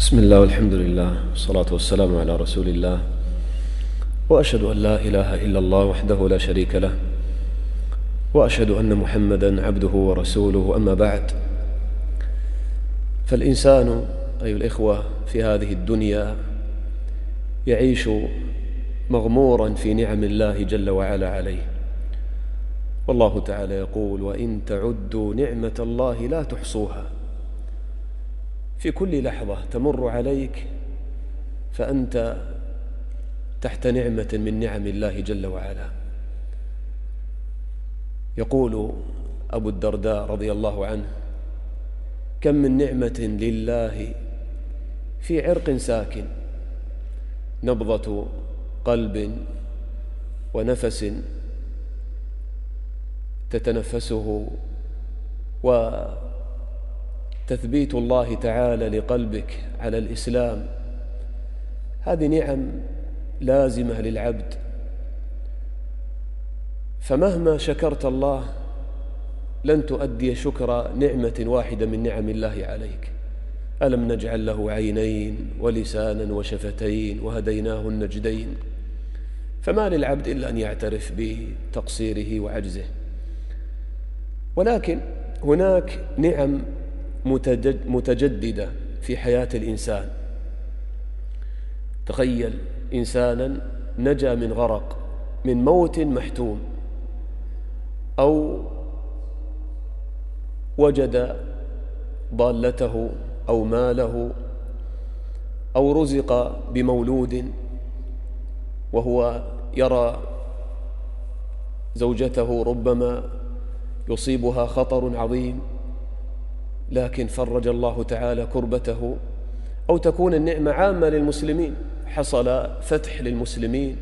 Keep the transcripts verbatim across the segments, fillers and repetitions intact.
بسم الله والحمد لله والصلاة والسلام على رسول الله، وأشهد أن لا إله إلا الله وحده لا شريك له، وأشهد أن محمدا عبده ورسوله. أما بعد، فالإنسان أيها الإخوة في هذه الدنيا يعيش مغمورا في نعم الله جل وعلا عليه، والله تعالى يقول: وإن تعدوا نعمة الله لا تحصوها. في كل لحظة تمر عليك فأنت تحت نعمة من نعم الله جل وعلا. يقول أبو الدرداء رضي الله عنه: كم من نعمة لله في عرق ساكن، نبضة قلب ونفس تتنفسه، وتثبيت الله تعالى لقلبك على الإسلام. هذه نعم لازمة للعبد، فمهما شكرت الله لن تؤدي شكر نعمة واحدة من نعم الله عليك. ألم نجعل له عينين ولسانا وشفتين وهديناه النجدين؟ فما للعبد إلا أن يعترف بتقصيره وعجزه. ولكن هناك نعم متجددة في حياة الإنسان. تخيل إنسانا نجا من غرق، من موت محتوم، أو وجد ضالته أو ماله، أو رزق بمولود وهو يرى زوجته ربما يصيبها خطر عظيم، لكن فرج الله تعالى كربته. أو تكون النعمة عامة للمسلمين، حصل فتح للمسلمين،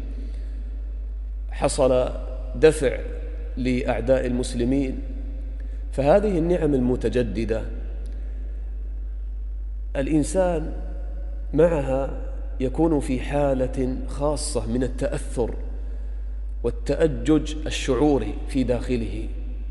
حصل دفع لأعداء المسلمين. فهذه النعم المتجددة الإنسان معها يكون في حالة خاصة من التأثر والتأجج الشعوري في داخله.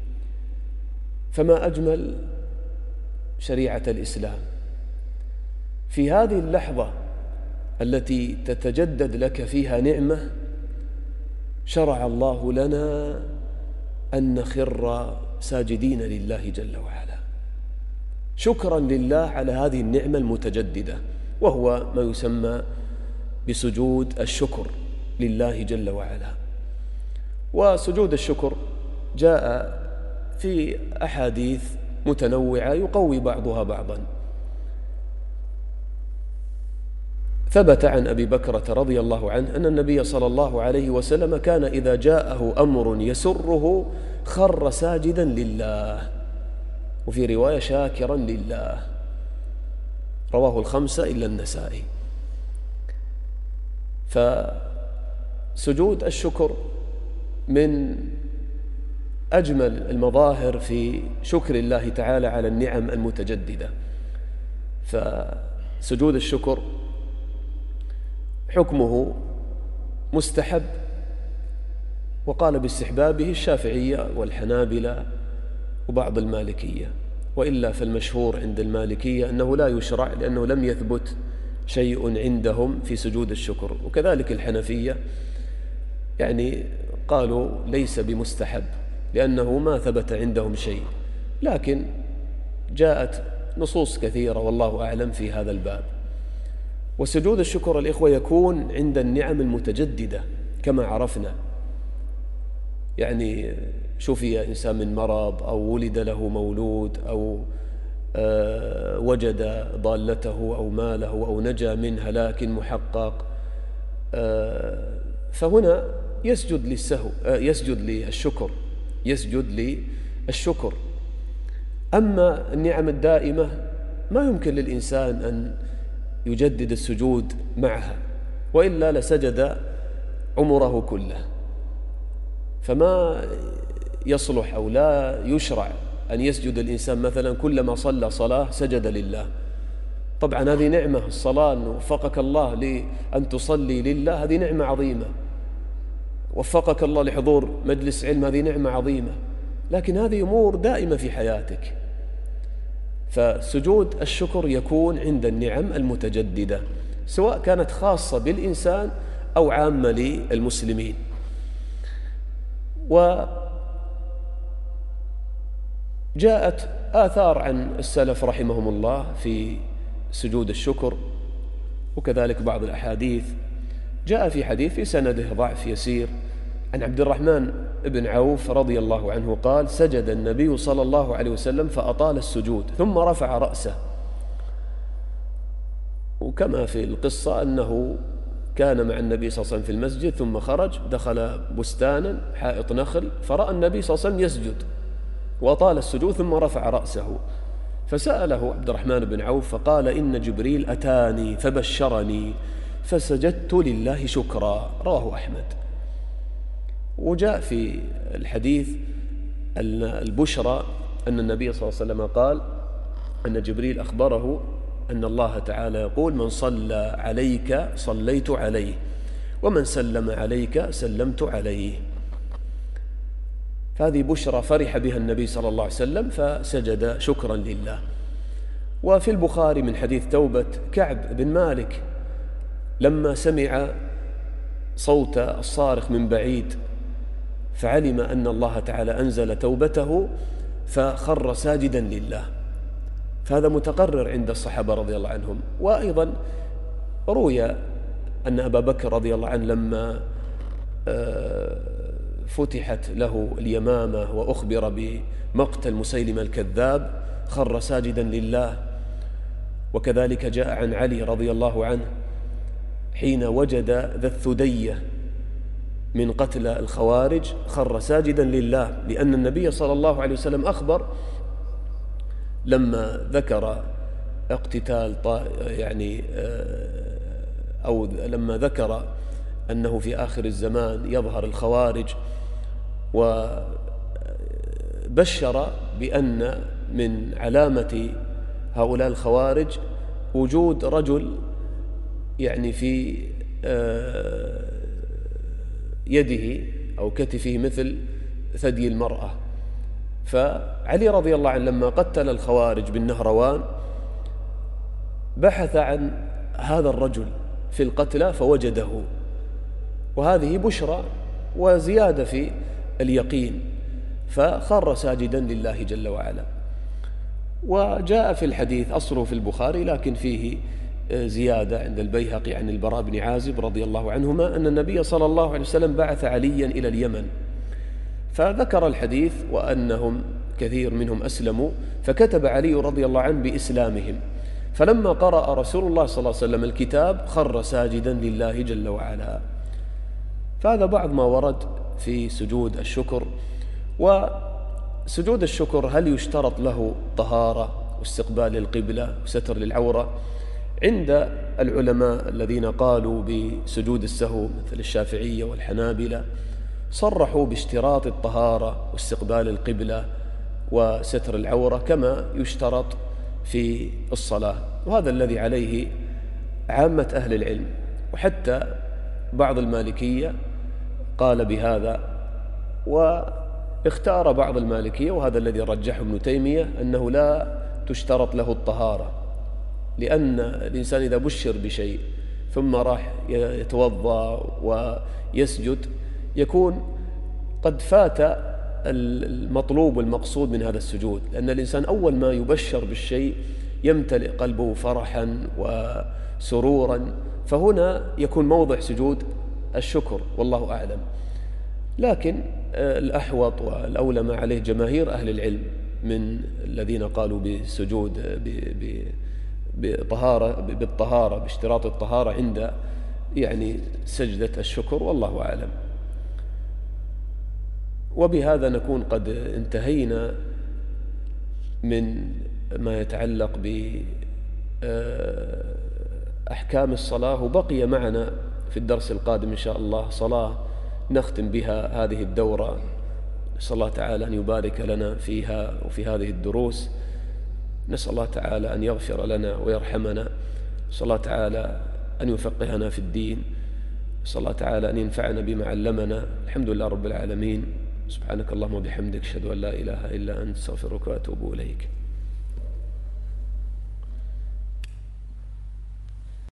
فما أجمل شريعة الإسلام في هذه اللحظة التي تتجدد لك فيها نعمة. شرع الله لنا أن نخر ساجدين لله جل وعلا، شكرا لله على هذه النعمة المتجددة، وهو ما يسمى بسجود الشكر لله جل وعلا. وسجود الشكر جاء في أحاديث متنوعة يقوي بعضها بعضا. ثبت عن أبي بكرة رضي الله عنه أن النبي صلى الله عليه وسلم كان إذا جاءه أمر يسره خر ساجدا لله، وفي رواية شاكرا لله. رواه الخمسة إلا النسائي. فسجود الشكر من أجمل المظاهر في شكر الله تعالى على النعم المتجددة. فسجود الشكر حكمه مستحب، وقال باستحبابه الشافعية والحنابلة وبعض المالكية، وإلا فالمشهور عند المالكية أنه لا يشرع، لأنه لم يثبت شيء عندهم في سجود الشكر. وكذلك الحنفية يعني قالوا ليس بمستحب، لأنه ما ثبت عندهم شيء، لكن جاءت نصوص كثيرة والله أعلم في هذا الباب. وسجود الشكر الإخوة يكون عند النعم المتجددة كما عرفنا، يعني شفي إنسان من مرض، أو ولد له مولود، أو آه وجد ضالته أو ماله، أو نجا من هلاك محقق، آه فهنا يسجد للسهو، آه يسجد للشكر، يسجد للشكر. أما النعم الدائمة ما يمكن للإنسان أن يجدد السجود معها، وإلا لسجد عمره كله. فما يصلح أو لا يشرع أن يسجد الإنسان مثلا كلما صلى صلاة سجد لله. طبعا هذه نعمة، الصلاة أن وفقك الله لأن تصلي لله، هذه نعمة عظيمة. وفقك الله لحضور مجلس علم، هذه نعمة عظيمة. لكن هذه أمور دائمة في حياتك، فسجود الشكر يكون عند النعم المتجددة، سواء كانت خاصة بالإنسان أو عامة للمسلمين. وجاءت آثار عن السلف رحمهم الله في سجود الشكر، وكذلك بعض الأحاديث. جاء في حديث في سنده ضعف يسير عن عبد الرحمن بن عوف رضي الله عنه قال: سجد النبي صلى الله عليه وسلم فأطال السجود ثم رفع رأسه. وكما في القصة أنه كان مع النبي صلى الله عليه وسلم في المسجد، ثم خرج دخل بستانا حائط نخل، فرأى النبي صلى الله عليه وسلم يسجد وأطال السجود ثم رفع رأسه، فسأله عبد الرحمن بن عوف فقال: إن جبريل أتاني فبشرني فسجدت لله شكرا. رواه أحمد. وجاء في الحديث أن البشرى أن النبي صلى الله عليه وسلم قال أن جبريل أخبره أن الله تعالى يقول: من صلى عليك صليت عليه، ومن سلم عليك سلمت عليه. فهذه بشرى فرح بها النبي صلى الله عليه وسلم فسجد شكرا لله. وفي البخاري من حديث توبة كعب بن مالك لما سمع صوت الصارخ من بعيد فعلم أن الله تعالى أنزل توبته فخر ساجدا لله، فهذا متقرر عند الصحابة رضي الله عنهم. وأيضا روي أن أبا بكر رضي الله عنه لما فتحت له اليمامة وأخبر بمقتل مسيلمة الكذاب خر ساجدا لله. وكذلك جاء عن علي رضي الله عنه حين وجد ذا الثدية من قتل الخوارج خر ساجدا لله، لأن النبي صلى الله عليه وسلم أخبر لما ذكر اقتتال يعني أو لما ذكر أنه في آخر الزمان يظهر الخوارج، وبشر بأن من علامة هؤلاء الخوارج وجود رجل يعني في يده أو كتفه مثل ثدي المرأة. فعلي رضي الله عنه لما قتل الخوارج بالنهروان بحث عن هذا الرجل في القتلى فوجده، وهذه بشرى وزيادة في اليقين، فخر ساجدا لله جل وعلا. وجاء في الحديث أصله في البخاري لكن فيه زيادة عند البيهقي عن البراء بن عازب رضي الله عنهما أن النبي صلى الله عليه وسلم بعث عليا إلى اليمن، فذكر الحديث وأنهم كثير منهم أسلموا، فكتب علي رضي الله عنه بإسلامهم، فلما قرأ رسول الله صلى الله عليه وسلم الكتاب خر ساجدا لله جل وعلا. فهذا بعض ما ورد في سجود الشكر. وسجود الشكر هل يشترط له طهارة واستقبال القبلة وستر للعورة؟ عند العلماء الذين قالوا بسجود السهو مثل الشافعية والحنابلة صرحوا باشتراط الطهارة واستقبال القبلة وستر العورة كما يشترط في الصلاة، وهذا الذي عليه عامة أهل العلم. وحتى بعض المالكية قال بهذا، واختار بعض المالكية وهذا الذي رجحه ابن تيمية أنه لا تشترط له الطهارة، لأن الإنسان إذا بشر بشيء ثم راح يتوضأ ويسجد يكون قد فات المطلوب والمقصود من هذا السجود، لأن الإنسان أول ما يبشر بالشيء يمتلئ قلبه فرحا وسرورا، فهنا يكون موضع سجود الشكر والله أعلم. لكن الأحوط والأولى ما عليه جماهير أهل العلم من الذين قالوا بسجود بطهارة بالطهارة باشتراط الطهارة عند يعني سجدة الشكر والله أعلم. وبهذا نكون قد انتهينا من ما يتعلق بأحكام الصلاة، وبقي معنا في الدرس القادم إن شاء الله صلاة نختم بها هذه الدورة. نسأل الله تعالى أن يبارك لنا فيها وفي هذه الدروس، نسأل الله تعالى أن يغفر لنا ويرحمنا، نسأل الله تعالى أن يفقهنا في الدين، نسأل الله تعالى أن ينفعنا بما علمنا. الحمد لله رب العالمين. سبحانك اللهم وبحمدك أشهد أن لا إله إلا أنت أستغفرك وأتوب إليك.